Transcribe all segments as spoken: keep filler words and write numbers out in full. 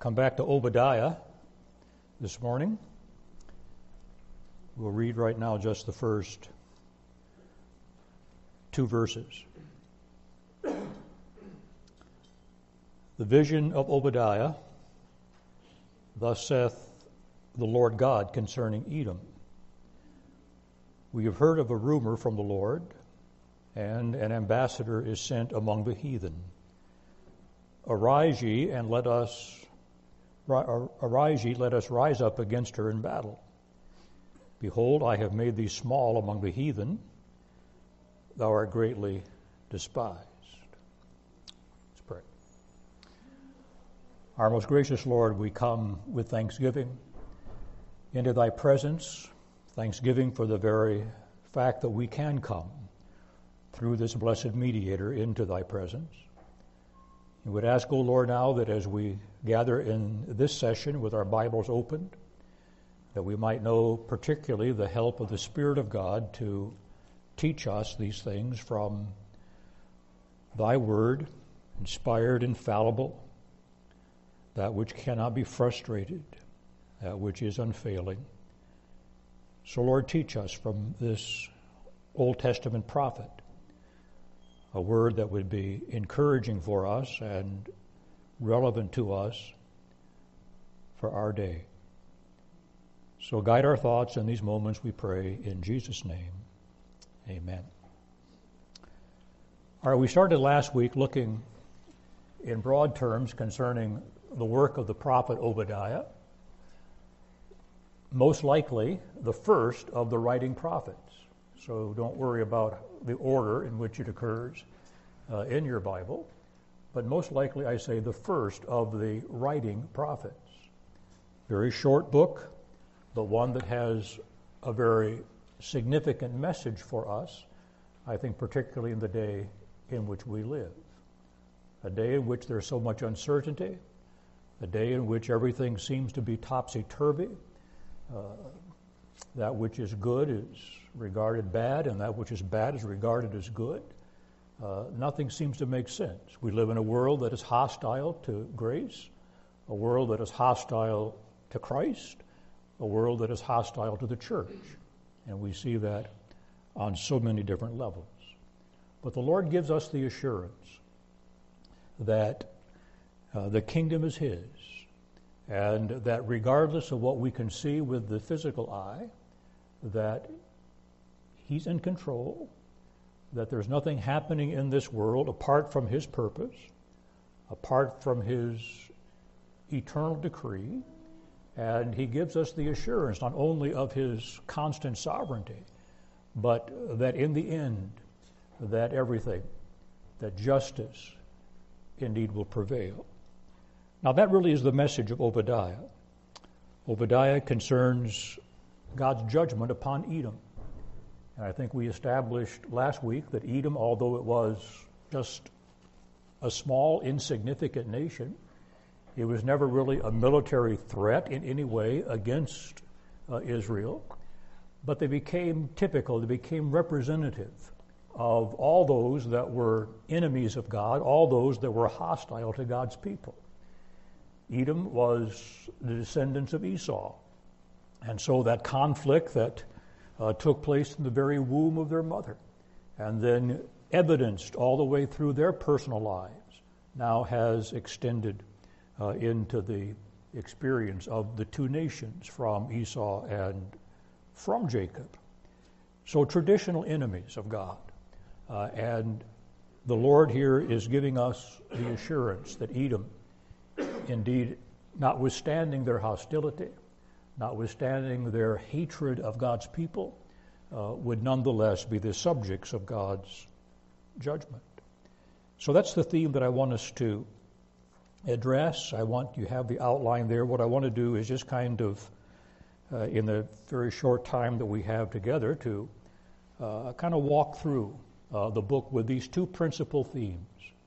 Come back to Obadiah this morning. We'll read right now just the first two verses. The vision of Obadiah. Thus saith the Lord God concerning Edom. We have heard of a rumor from the Lord, and an ambassador is sent among the heathen. Arise ye, and let us arise ye, let us rise up against her in battle. Behold, I have made thee small among the heathen. Thou art greatly despised. Let's pray. Our most gracious Lord, we come with thanksgiving into thy presence, thanksgiving for the very fact that we can come through this blessed mediator into thy presence. We would ask, O Lord, now that as we gather in this session with our Bibles opened, that we might know particularly the help of the Spirit of God to teach us these things from thy word, inspired, infallible, that which cannot be frustrated, that which is unfailing. So, Lord, teach us from this Old Testament prophet a word that would be encouraging for us and relevant to us for our day. So guide our thoughts in these moments, we pray, in Jesus' name. Amen. All right, we started last week looking in broad terms concerning the work of the prophet Obadiah, most likely the first of the writing prophets. So don't worry about the order in which it occurs uh, in your Bible, but most likely, I say, the first of the writing prophets. Very short book, but one that has a very significant message for us, I think particularly in the day in which we live. A day in which there's so much uncertainty, a day in which everything seems to be topsy-turvy. Uh, that which is good is regarded bad, and that which is bad is regarded as good. Uh, nothing seems to make sense. We live in a world that is hostile to grace, a world that is hostile to Christ, a world that is hostile to the church. And we see that on so many different levels. But the Lord gives us the assurance that uh, the kingdom is His, and that regardless of what we can see with the physical eye, that He's in control, that there's nothing happening in this world apart from His purpose, apart from His eternal decree, and He gives us the assurance not only of His constant sovereignty, but that in the end, that everything, that justice indeed will prevail. Now that really is the message of Obadiah. Obadiah concerns God's judgment upon Edom. And I think we established last week that Edom, although it was just a small, insignificant nation, it was never really a military threat in any way against uh, Israel. But they became typical, they became representative of all those that were enemies of God, all those that were hostile to God's people. Edom was the descendants of Esau. And so that conflict that uh, took place in the very womb of their mother, and then evidenced all the way through their personal lives, now has extended uh, into the experience of the two nations from Esau and from Jacob. So traditional enemies of God. Uh, and the Lord here is giving us the assurance that Edom, indeed, notwithstanding their hostility, notwithstanding their hatred of God's people, uh, would nonetheless be the subjects of God's judgment. So that's the theme that I want us to address. I want you have the outline there. What I want to do is just kind of, uh, in the very short time that we have together, to uh, kind of walk through uh, the book with these two principal themes.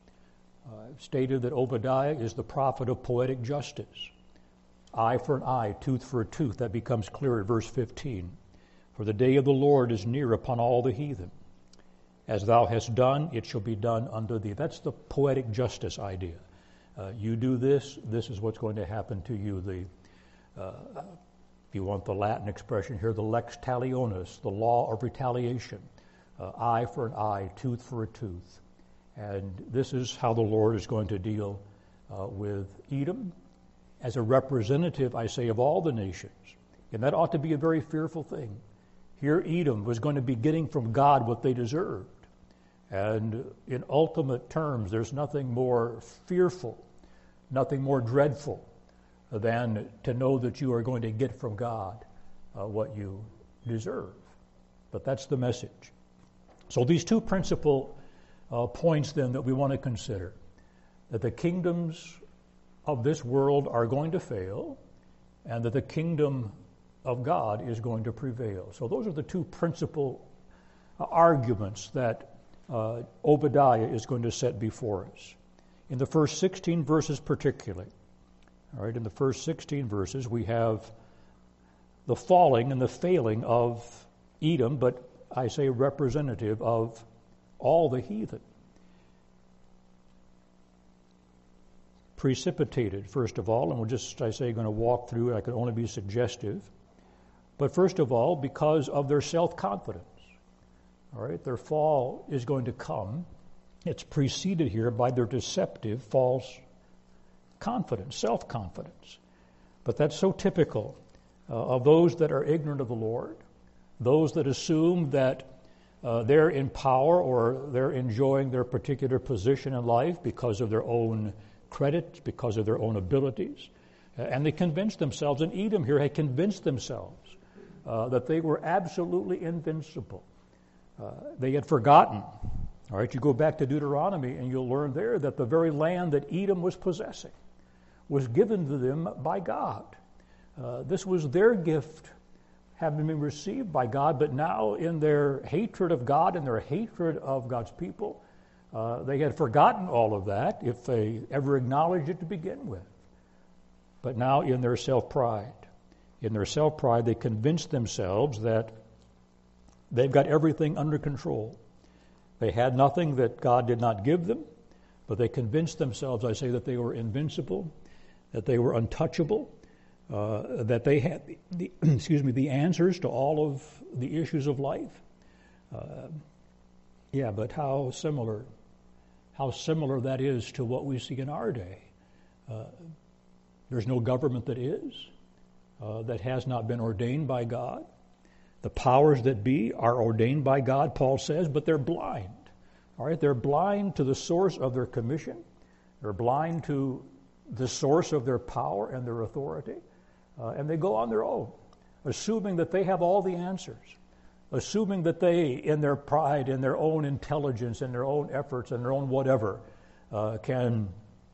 Uh, I've stated that Obadiah is the prophet of poetic justice. Eye for an eye, tooth for a tooth. That becomes clear at verse fifteen. For the day of the Lord is near upon all the heathen. As thou hast done, it shall be done unto thee. That's the poetic justice idea. Uh, you do this, this is what's going to happen to you. The, uh, if you want the Latin expression here, the lex talionis, the law of retaliation. Uh, eye for an eye, tooth for a tooth. And this is how the Lord is going to deal uh, with Edom as a representative, I say, of all the nations. And that ought to be a very fearful thing. Here Edom was going to be getting from God what they deserved. And in ultimate terms, there's nothing more fearful, nothing more dreadful than to know that you are going to get from God uh, what you deserve. But that's the message. So these two principal uh, points then that we want to consider, that the kingdoms of this world are going to fail and that the kingdom of God is going to prevail. So those are the two principal uh, arguments that uh, Obadiah is going to set before us. In the first sixteen verses particularly, all right, in the first sixteen verses we have the falling and the failing of Edom, but I say representative of all the heathen. Precipitated, first of all, and we're just, I say, going to walk through it. I can only be suggestive. But first of all, because of their self-confidence. All right, their fall is going to come. It's preceded here by their deceptive, false confidence, self-confidence. But that's so typical uh, of those that are ignorant of the Lord, those that assume that uh, they're in power or they're enjoying their particular position in life because of their own credit, because of their own abilities. Uh, and they convince themselves, and Edom here had convinced themselves uh, that they were absolutely invincible. Uh, they had forgotten. All right, you go back to Deuteronomy and you'll learn there that the very land that Edom was possessing was given to them by God. Uh, this was their gift, having been received by God, but now in their hatred of God and their hatred of God's people, uh, they had forgotten all of that, if they ever acknowledged it to begin with. But now in their self-pride, in their self-pride, they convinced themselves that they've got everything under control. They had nothing that God did not give them, but they convinced themselves, I say, that they were invincible, that they were untouchable, uh, that they had the, the excuse me the answers to all of the issues of life. Uh, yeah, but how similar, how similar that is to what we see in our day. Uh, there's no government that is, uh, that has not been ordained by God. The powers that be are ordained by God, Paul says, but they're blind. All right, they're blind to the source of their commission. They're blind to the source of their power and their authority. Uh, and they go on their own, assuming that they have all the answers, assuming that they, in their pride, in their own intelligence, in their own efforts, and their own whatever, uh, can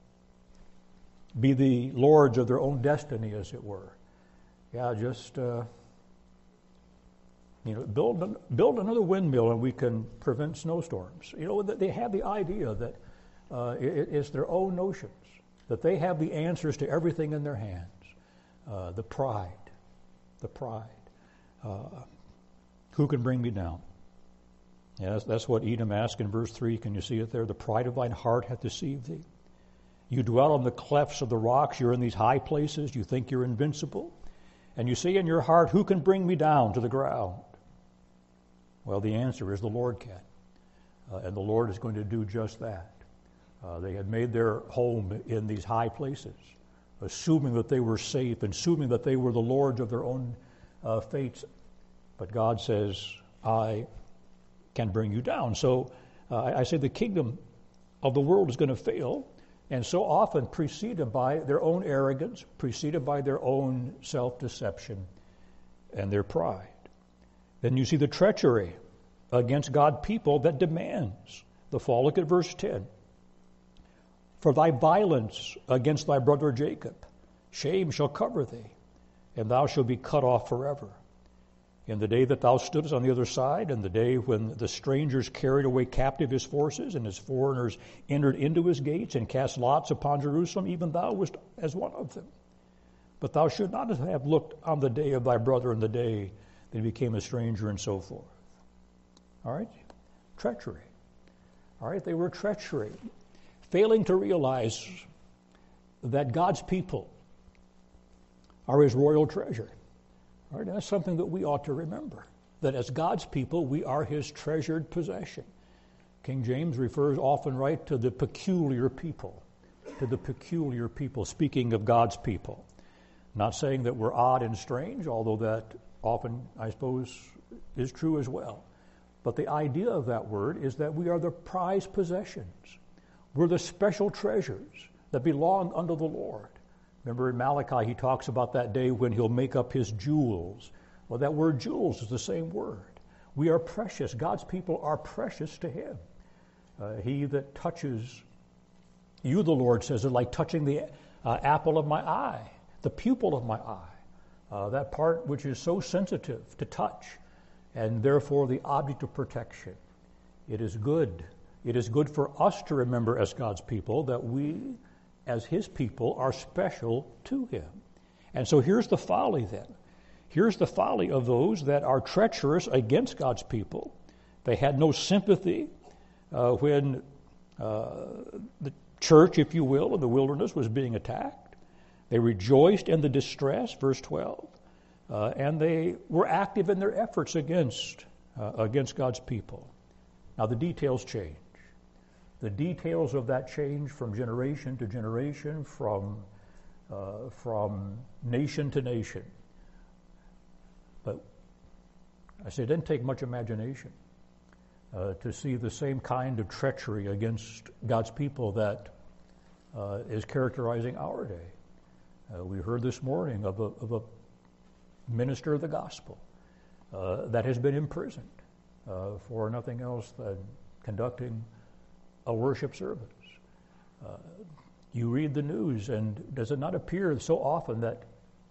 be the lords of their own destiny, as it were. Yeah, just... Uh, You know, build build another windmill and we can prevent snowstorms. You know, they have the idea that uh, it, it's their own notions, that they have the answers to everything in their hands. Uh, the pride, the pride. Uh, who can bring me down? Yeah, that's, that's what Edom asked in verse three. Can you see it there? The pride of thine heart hath deceived thee. You dwell on the clefts of the rocks. You're in these high places. You think you're invincible. And you say in your heart, who can bring me down to the ground? Well, the answer is the Lord can. Uh, and the Lord is going to do just that. Uh, they had made their home in these high places, assuming that they were safe, assuming that they were the lords of their own uh, fates. But God says, I can bring you down. So uh, I say the kingdom of the world is going to fail, and so often preceded by their own arrogance, preceded by their own self-deception and their pride. Then you see the treachery against God's people that demands the fall. Look at verse ten. For thy violence against thy brother Jacob, shame shall cover thee, and thou shalt be cut off forever. In the day that thou stoodest on the other side, and the day when the strangers carried away captive his forces, and his foreigners entered into his gates, and cast lots upon Jerusalem, even thou wast as one of them. But thou should not have looked on the day of thy brother in the day that he became a stranger, and so forth. All right? Treachery. All right? They were treachery. Failing to realize that God's people are his royal treasure. All right, that's something that we ought to remember, that as God's people, we are his treasured possession. King James refers often, right, to the peculiar people, to the peculiar people, speaking of God's people. Not saying that we're odd and strange, although that often, I suppose, is true as well. But the idea of that word is that we are the prized possessions. We're the special treasures that belong unto the Lord. Remember in Malachi, he talks about that day when he'll make up his jewels. Well, that word jewels is the same word. We are precious. God's people are precious to him. Uh, he that touches you, the Lord says, is like touching the uh, apple of my eye, the pupil of my eye, uh, that part which is so sensitive to touch, and therefore the object of protection. It is good. It is good for us to remember as God's people that we, as his people, are special to him. And so here's the folly then. Here's the folly of those that are treacherous against God's people. They had no sympathy uh, when uh, the church, if you will, in the wilderness was being attacked. They rejoiced in the distress, verse twelve, uh, and they were active in their efforts against, uh, against God's people. Now the details change. The details of that change from generation to generation, from, uh, from nation to nation. But I say it didn't take much imagination uh, to see the same kind of treachery against God's people that uh, is characterizing our day. Uh, we heard this morning of a, of a minister of the gospel uh, that has been imprisoned uh, for nothing else than conducting a worship service. Uh, you read the news, and does it not appear so often that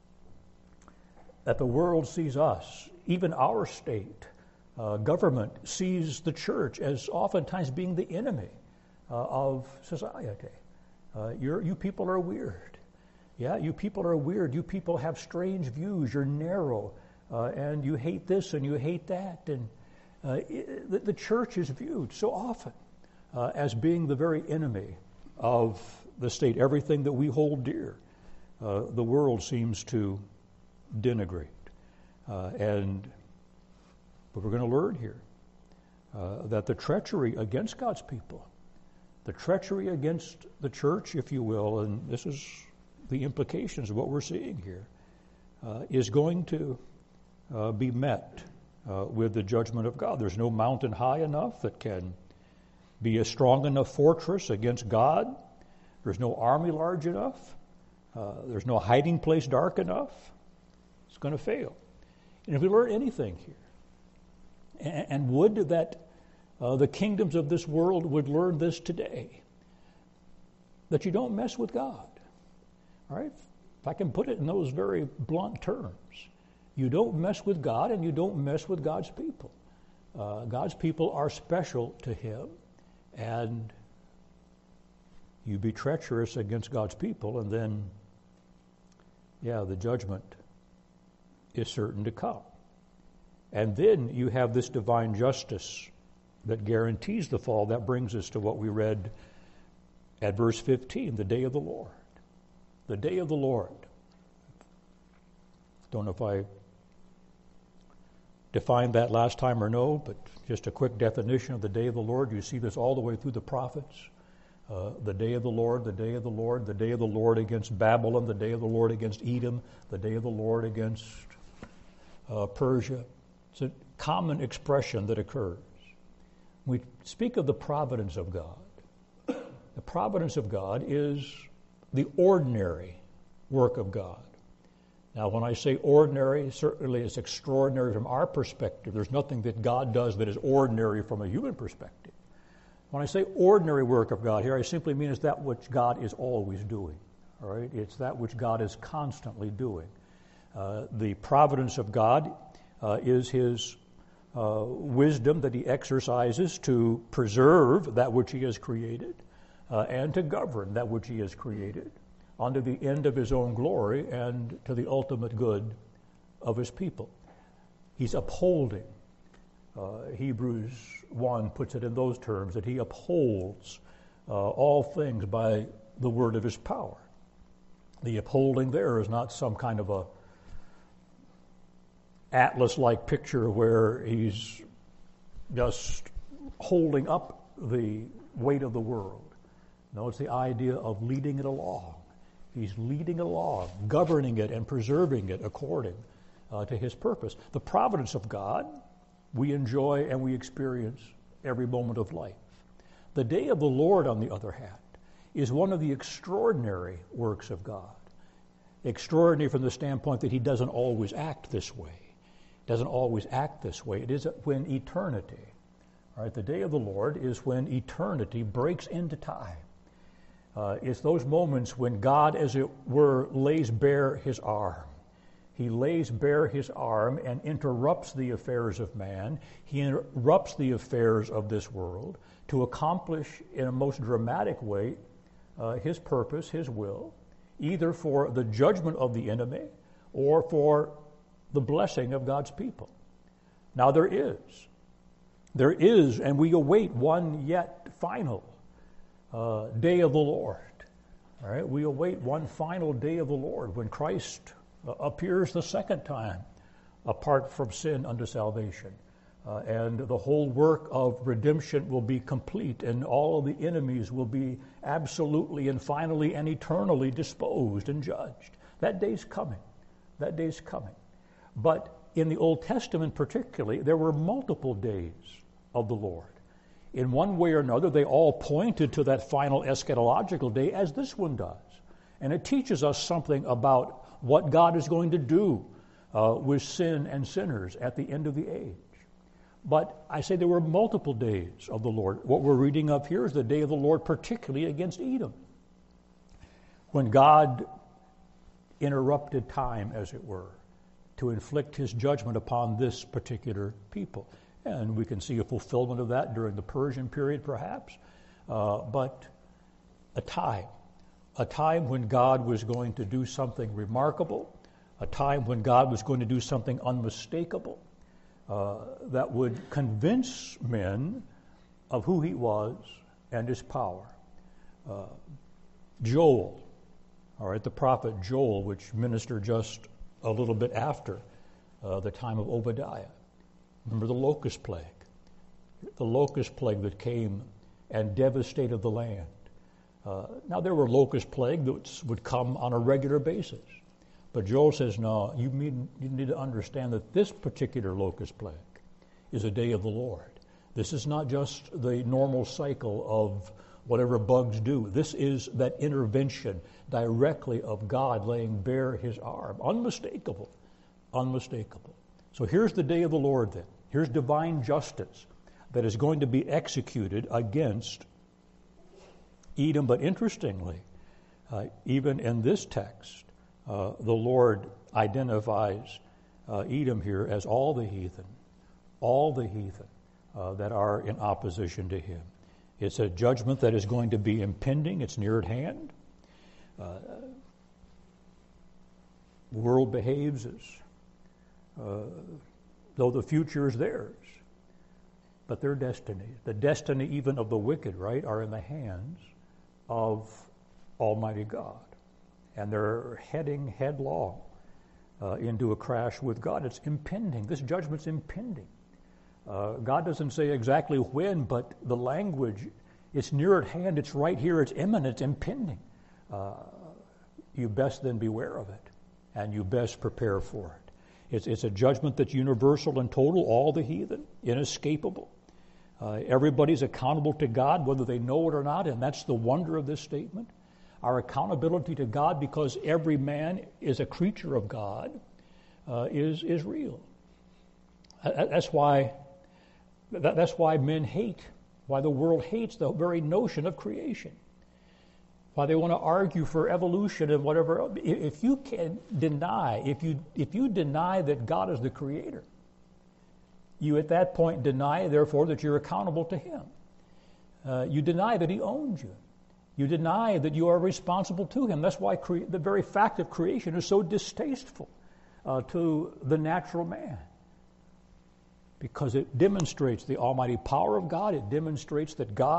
that the world sees us, even our state, uh, government sees the church as oftentimes being the enemy uh, of society? Uh, you're, you people are weird. Yeah, you people are weird. You people have strange views. You're narrow, uh, and you hate this and you hate that. And uh, it, the, the church is viewed so often uh, as being the very enemy of the state. Everything that we hold dear, uh, the world seems to denigrate. Uh, and but we're going to learn here uh, that the treachery against God's people, the treachery against the church, if you will, and this is the implications of what we're seeing here, uh, is going to uh, be met uh, with the judgment of God. There's no mountain high enough that can be a strong enough fortress against God. There's no army large enough. Uh, there's no hiding place dark enough. It's going to fail. And if we learn anything here, and, and would that uh, the kingdoms of this world would learn this today, that you don't mess with God. All right? If I can put it in those very blunt terms, you don't mess with God and you don't mess with God's people. Uh, God's people are special to him, and you be treacherous against God's people, and then, yeah, the judgment is certain to come. And then you have this divine justice that guarantees the fall. That brings us to what we read at verse fifteen, the day of the Lord. The day of the Lord. Don't know if I defined that last time or no, but just a quick definition of the day of the Lord. You see this all the way through the prophets. Uh, the day of the Lord, the day of the Lord, the day of the Lord against Babylon, the day of the Lord against Edom, the day of the Lord against uh, Persia. It's a common expression that occurs. We speak of the providence of God. The providence of God is the ordinary work of God. Now, when I say ordinary, certainly it's extraordinary from our perspective. There's nothing that God does that is ordinary from a human perspective. When I say ordinary work of God here, I simply mean it's that which God is always doing. All right? It's that which God is constantly doing. Uh, the providence of God uh, is his uh, wisdom that he exercises to preserve that which he has created uh, and to govern that which he has created unto the end of his own glory and to the ultimate good of his people. He's upholding. Uh, Hebrews one puts it in those terms, that he upholds uh, all things by the word of his power. The upholding there is not some kind of a atlas-like picture where he's just holding up the weight of the world. No, it's the idea of leading it along. He's leading it along, governing it and preserving it according uh, to his purpose. The providence of God we enjoy and we experience every moment of life. The day of the Lord, on the other hand, is one of the extraordinary works of God. Extraordinary from the standpoint that he doesn't always act this way. Doesn't always act this way. It is when eternity, all right, the day of the Lord is when eternity breaks into time. Uh, it's those moments when God, as it were, lays bare his arm. He lays bare his arm and interrupts the affairs of man. He interrupts the affairs of this world to accomplish in a most dramatic way uh, his purpose, his will, either for the judgment of the enemy or for the blessing of God's people. Now there is, there is, and we await one yet final uh, day of the Lord. All right, we await one final day of the Lord when Christ uh, appears the second time apart from sin unto salvation. Uh, and the whole work of redemption will be complete, and all of the enemies will be absolutely and finally and eternally disposed and judged. That day's coming. That day's coming. But in the Old Testament particularly, there were multiple days of the Lord. In one way or another, they all pointed to that final eschatological day, as this one does. And it teaches us something about what God is going to do uh, with sin and sinners at the end of the age. But I say there were multiple days of the Lord. What we're reading of here is the day of the Lord, particularly against Edom, when God interrupted time, as it were, to inflict his judgment upon this particular people. And we can see a fulfillment of that during the Persian period, perhaps. Uh, but a time, a time when God was going to do something remarkable, a time when God was going to do something unmistakable, Uh, that would convince men of who he was and his power. Uh, Joel, all right, the prophet Joel, which ministered just a little bit after uh, the time of Obadiah. Remember the locust plague, the locust plague that came and devastated the land. Uh, now there were locust plagues that would come on a regular basis. But Joel says, no, you need, you need to understand that this particular locust plague is a day of the Lord. This is not just the normal cycle of whatever bugs do. This is that intervention directly of God laying bare his arm. Unmistakable. Unmistakable. So here's the day of the Lord then. Here's divine justice that is going to be executed against Edom. But interestingly, uh, even in this text, Uh, the Lord identifies uh, Edom here as all the heathen, all the heathen uh, that are in opposition to him. It's a judgment that is going to be impending. It's near at hand. Uh, the world behaves as uh, though the future is theirs, but their destiny, the destiny even of the wicked, right, are in the hands of Almighty God. And they're heading headlong uh, into a crash with God. It's impending. This judgment's impending. Uh, God doesn't say exactly when, but the language, it's near at hand, it's right here, it's imminent, it's impending. Uh, you best then beware of it, and you best prepare for it. It's, it's a judgment that's universal and total, all the heathen, inescapable. Uh, everybody's accountable to God, whether they know it or not, and that's the wonder of this statement. Our accountability to God, because every man is a creature of God, uh, is is real. That's why that, that's why men hate, why the world hates the very notion of creation. Why they want to argue for evolution and whatever. If you can deny, if you if you deny that God is the creator, you at that point deny, therefore, that you're accountable to him. Uh, you deny that he owns you. You deny that you are responsible to him. That's why cre- the very fact of creation is so distasteful uh, to the natural man. Because it demonstrates the almighty power of God. It demonstrates that God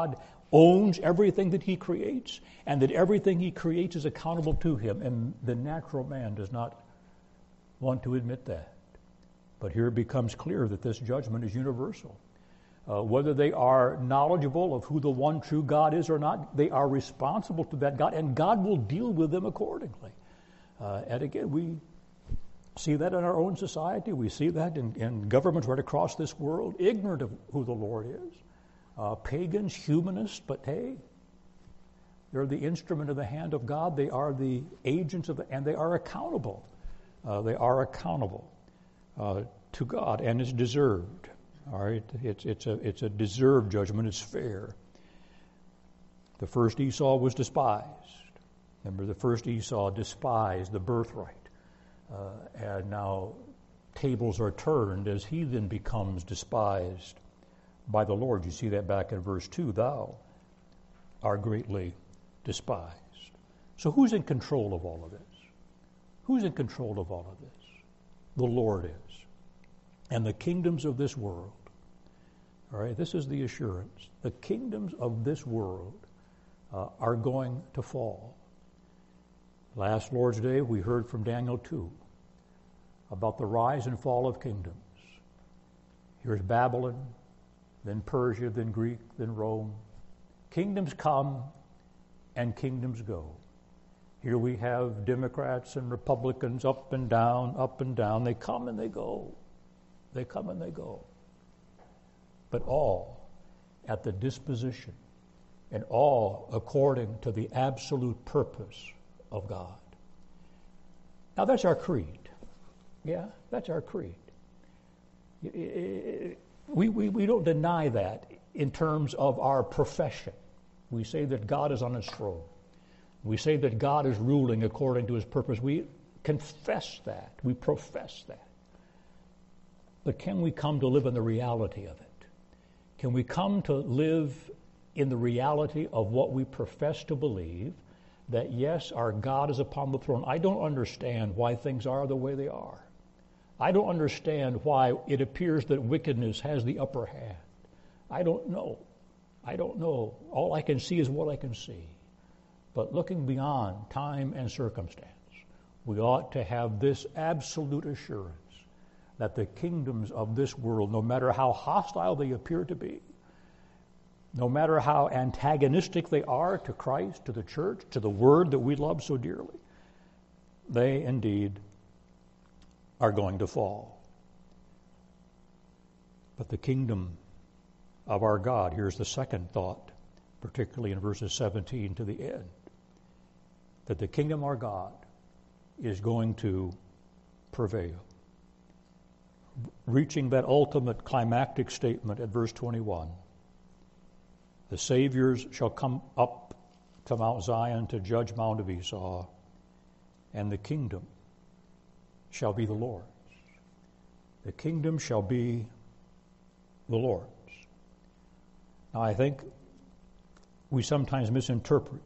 owns everything that he creates, and that everything he creates is accountable to him. And the natural man does not want to admit that. But here it becomes clear that this judgment is universal. Uh, whether they are knowledgeable of who the one true God is or not, they are responsible to that God, and God will deal with them accordingly. Uh, and again, we see that in our own society. We see that in, in governments right across this world, ignorant of who the Lord is. Uh, pagans, humanists, but hey, they're the instrument of the hand of God. They are the agents of the, and they are accountable. Uh, they are accountable uh, to God, and it's deserved. All right, it's it's a it's a deserved judgment. It's fair. The first Esau was despised. Remember, the first Esau despised the birthright, uh, and now tables are turned as he then becomes despised by the Lord. You see that back in verse two. Thou art greatly despised. So who's in control of all of this? Who's in control of all of this? The Lord is. And the kingdoms of this world, all right, this is the assurance. The kingdoms of this world uh, are going to fall. Last Lord's Day, we heard from Daniel two about the rise and fall of kingdoms. Here's Babylon, then Persia, then Greek, then Rome. Kingdoms come and kingdoms go. Here we have Democrats and Republicans up and down, up and down. They come and they go. They come and they go. But all at the disposition and all according to the absolute purpose of God. Now that's our creed. Yeah, that's our creed. We, we, we don't deny that in terms of our profession. We say that God is on his throne. We say that God is ruling according to his purpose. We confess that. We profess that. But can we come to live in the reality of it? Can we come to live in the reality of what we profess to believe, that yes, our God is upon the throne? I don't understand why things are the way they are. I don't understand why it appears that wickedness has the upper hand. I don't know. I don't know. All I can see is what I can see. But looking beyond time and circumstance, we ought to have this absolute assurance that the kingdoms of this world, no matter how hostile they appear to be, no matter how antagonistic they are to Christ, to the church, to the word that we love so dearly, they indeed are going to fall. But the kingdom of our God, here's the second thought, particularly in verses seventeen to the end, that the kingdom of our God is going to prevail. Reaching that ultimate climactic statement at verse twenty-one, the Saviors shall come up to Mount Zion to judge Mount of Esau, and the kingdom shall be the Lord's. The kingdom shall be the Lord's. Now, I think we sometimes misinterpret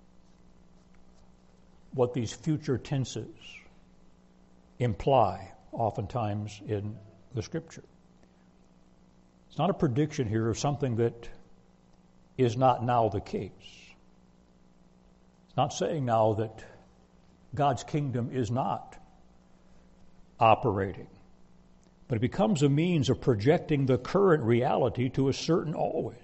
what these future tenses imply oftentimes in the Scripture. It's not a prediction here of something that is not now the case. It's not saying now that God's kingdom is not operating, but it becomes a means of projecting the current reality to a certain always.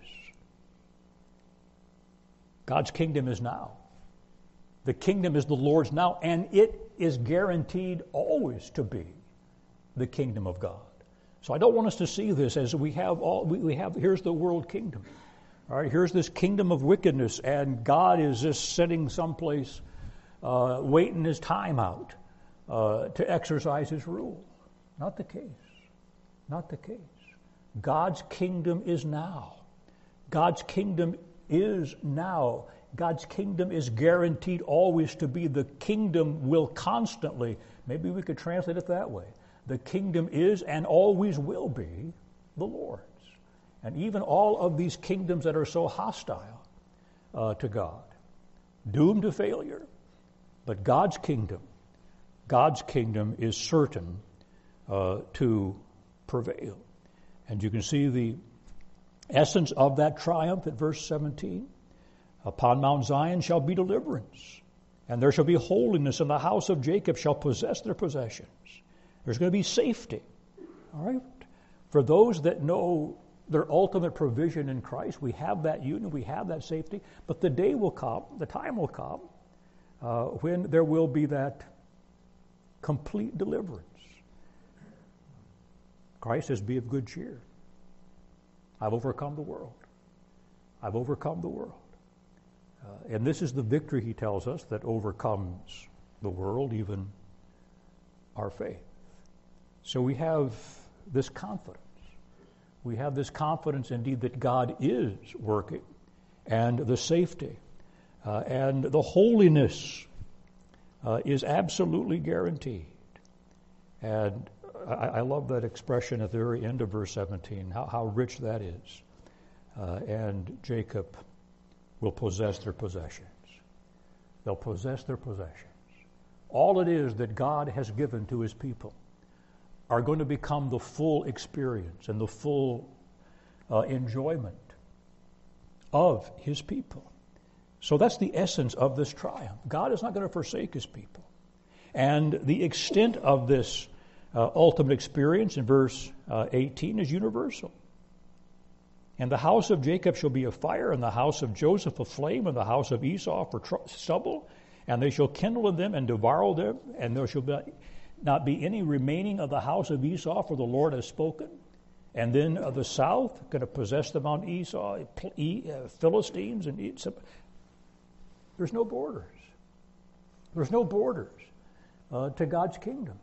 God's kingdom is now. The kingdom is the Lord's now, and it is guaranteed always to be the kingdom of God. So I don't want us to see this as we have all, we, we have, here's the world kingdom. All right, here's this kingdom of wickedness, and God is just sitting someplace uh, waiting his time out uh, to exercise his rule. Not the case. Not the case. God's kingdom is now. God's kingdom is now. God's kingdom is guaranteed always to be. The kingdom will constantly, maybe we could translate it that way. The kingdom is and always will be the Lord's. And even all of these kingdoms that are so hostile uh, to God, doomed to failure, but God's kingdom, God's kingdom is certain uh, to prevail. And you can see the essence of that triumph at verse seventeen. Upon Mount Zion shall be deliverance, and there shall be holiness, and the house of Jacob shall possess their possessions. There's going to be safety, all right? For those that know their ultimate provision in Christ, we have that union, we have that safety, but the day will come, the time will come, uh, when there will be that complete deliverance. Christ says, be of good cheer. I've overcome the world. I've overcome the world. Uh, and this is the victory, he tells us, that overcomes the world, even our faith. So we have this confidence. We have this confidence indeed that God is working, and the safety, uh, and the holiness uh, is absolutely guaranteed. And I, I love that expression at the very end of verse seventeen, how, how rich that is. Uh, and Jacob will possess their possessions. They'll possess their possessions. All it is that God has given to his people are going to become the full experience and the full uh, enjoyment of his people. So that's the essence of this triumph. God is not going to forsake his people. And the extent of this uh, ultimate experience in verse uh, eighteen is universal. And the house of Jacob shall be a fire, and the house of Joseph a flame, and the house of Esau for tr- stubble, and they shall kindle in them and devour them, and there shall be, not be any remaining of the house of Esau, for the Lord has spoken. And then of the south, going to possess the Mount Esau, Philistines, and eat some. There's no borders. There's no borders uh, to God's kingdom.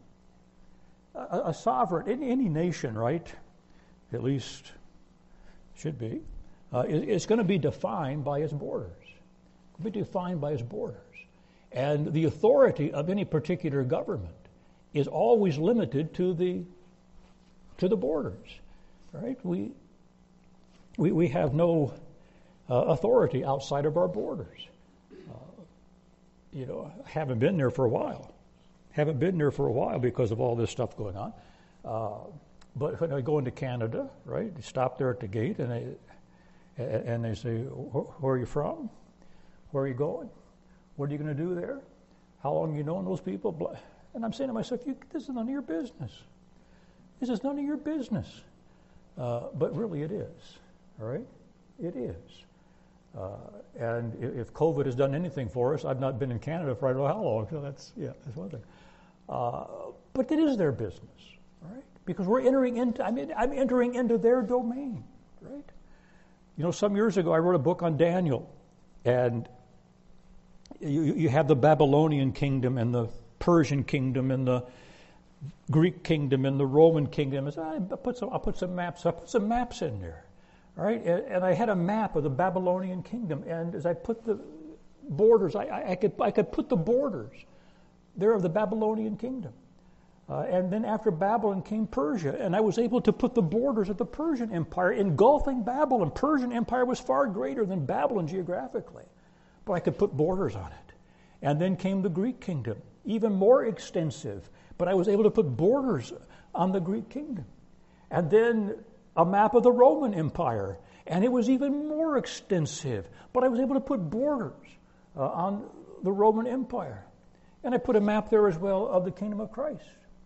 A, a sovereign, any, any nation, right, at least should be, uh, it's going to be defined by its borders. It will be defined by its borders. And the authority of any particular government is always limited to the to the borders, right? We we we have no uh, authority outside of our borders. Uh, you know, I haven't been there for a while. Haven't been there for a while because of all this stuff going on. Uh, but when I go into Canada, right, you stop there at the gate and they and they say, "Where are you from? Where are you going? What are you going to do there? How long have you known those people?" And I'm saying to myself, you, this is none of your business. This is none of your business. Uh, but really it is, all right? It is. Uh, and if COVID has done anything for us, I've not been in Canada for I don't know how long, so that's, yeah, that's one thing. Uh, but it is their business, all right? Because we're entering into, I mean, I'm entering into their domain, right? You know, some years ago I wrote a book on Daniel, and you, you have the Babylonian kingdom and the Persian kingdom and the Greek kingdom and the Roman kingdom. I put some, I put some maps. I put some maps in there, all right. And, and I had a map of the Babylonian kingdom. And as I put the borders, I, I, I could I could put the borders there of the Babylonian kingdom. Uh, and then after Babylon came Persia, and I was able to put the borders of the Persian Empire engulfing Babylon. Persian Empire was far greater than Babylon geographically, but I could put borders on it. And then came the Greek kingdom, even more extensive, but I was able to put borders on the Greek kingdom. And then a map of the Roman Empire, and it was even more extensive, but I was able to put borders uh, on the Roman Empire. And I put a map there as well of the kingdom of Christ.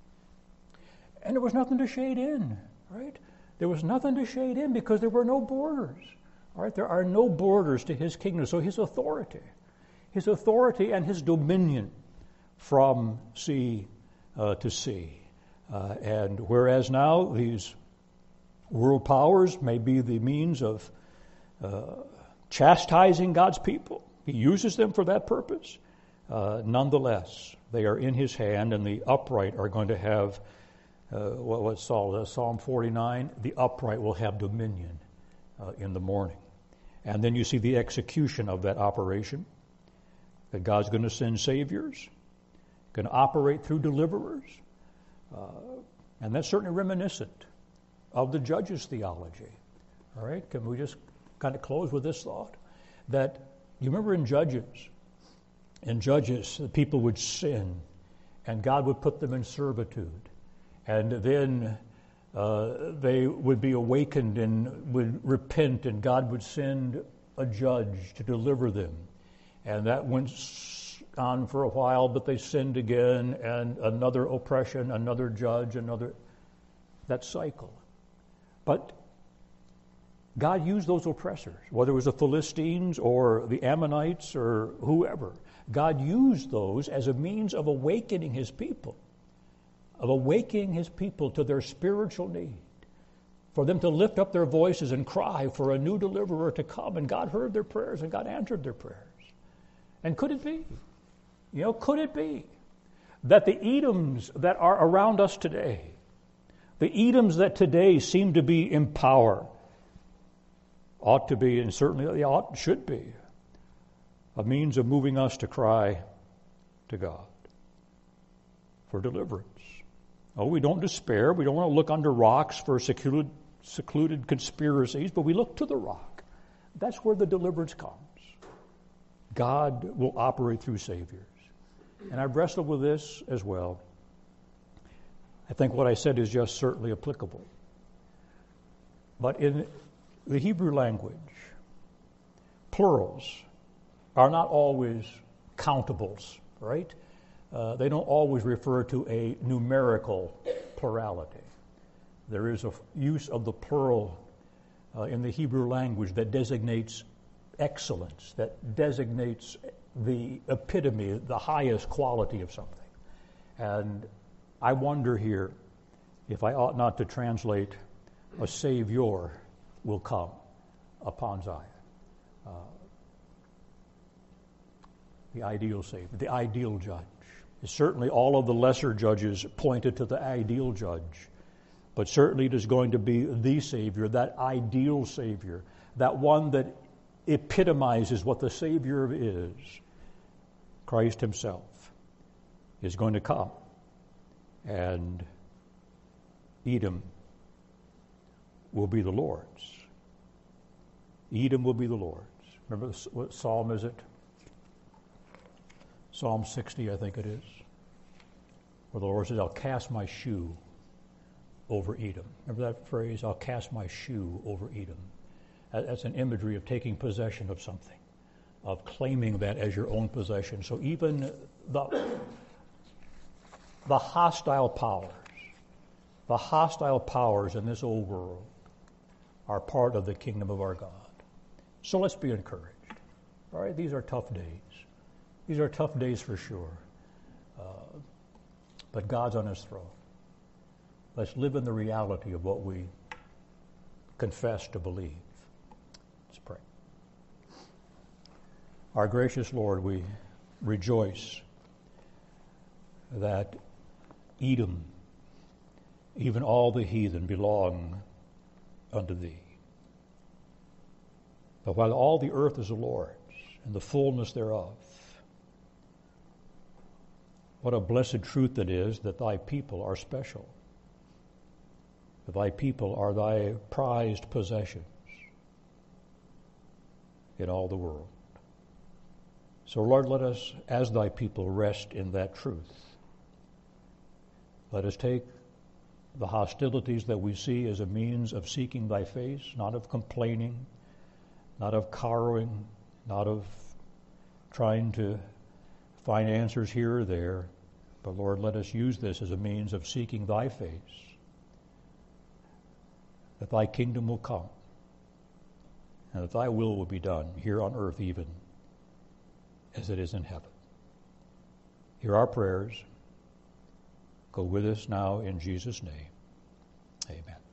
And there was nothing to shade in, right? There was nothing to shade in because there were no borders, all right? There are no borders to his kingdom, so his authority, his authority and his dominion from sea uh, to sea. Uh, and whereas now these world powers may be the means of uh, chastising God's people, he uses them for that purpose, uh, nonetheless, they are in his hand, and the upright are going to have, uh, what was uh, Psalm forty-nine, the upright will have dominion uh, in the morning. And then you see the execution of that operation, that God's going to send saviors, going to operate through deliverers. Uh, and that's certainly reminiscent of the Judges theology. All right, can we just kind of close with this thought? That, you remember in Judges, in Judges, the people would sin, and God would put them in servitude. And then uh, they would be awakened and would repent, and God would send a judge to deliver them. And that went on for a while, but they sinned again, and another oppression, another judge, another, that cycle. But God used those oppressors, whether it was the Philistines or the Ammonites or whoever. God used those as a means of awakening his people, of awakening his people to their spiritual need, for them to lift up their voices and cry for a new deliverer to come. And God heard their prayers, and God answered their prayers. And could it be, you know, could it be that the Edoms that are around us today, the Edoms that today seem to be in power, ought to be, and certainly they ought, should be, a means of moving us to cry to God for deliverance. Oh, we don't despair. We don't want to look under rocks for secluded, secluded conspiracies, but we look to the rock. That's where the deliverance comes. God will operate through saviors. And I've wrestled with this as well. I think what I said is just certainly applicable. But in the Hebrew language, plurals are not always countables, right? Uh, they don't always refer to a numerical plurality. There is a f- use of the plural uh, in the Hebrew language that designates excellence, that designates the epitome, the highest quality of something. And I wonder here if I ought not to translate a Savior will come upon Zion. Uh, the ideal Savior, the ideal judge. Certainly all of the lesser judges pointed to the ideal judge, but certainly it is going to be the Savior, that ideal Savior, that one that epitomizes what the Savior is. Christ himself is going to come, and Edom will be the Lord's. Edom will be the Lord's. Remember what psalm is it? Psalm sixty, I think it is, where the Lord says, I'll cast my shoe over Edom. Remember that phrase? I'll cast my shoe over Edom. That's an imagery of taking possession of something, of claiming that as your own possession. So even the, the hostile powers, the hostile powers in this old world are part of the kingdom of our God. So let's be encouraged. All right, these are tough days. These are tough days for sure. Uh, but God's on his throne. Let's live in the reality of what we confess to believe. Let's pray. Our gracious Lord, we rejoice that Edom, even all the heathen, belong unto thee. But while all the earth is the Lord's and the fullness thereof, what a blessed truth it is that thy people are special, that thy people are thy prized possessions in all the world. So, Lord, let us, as thy people, rest in that truth. Let us take the hostilities that we see as a means of seeking thy face, not of complaining, not of cowering, not of trying to find answers here or there, but Lord, let us use this as a means of seeking thy face, that thy kingdom will come, and that thy will will be done here on earth even as it is in heaven. Hear our prayers. Go with us now in Jesus' name. Amen.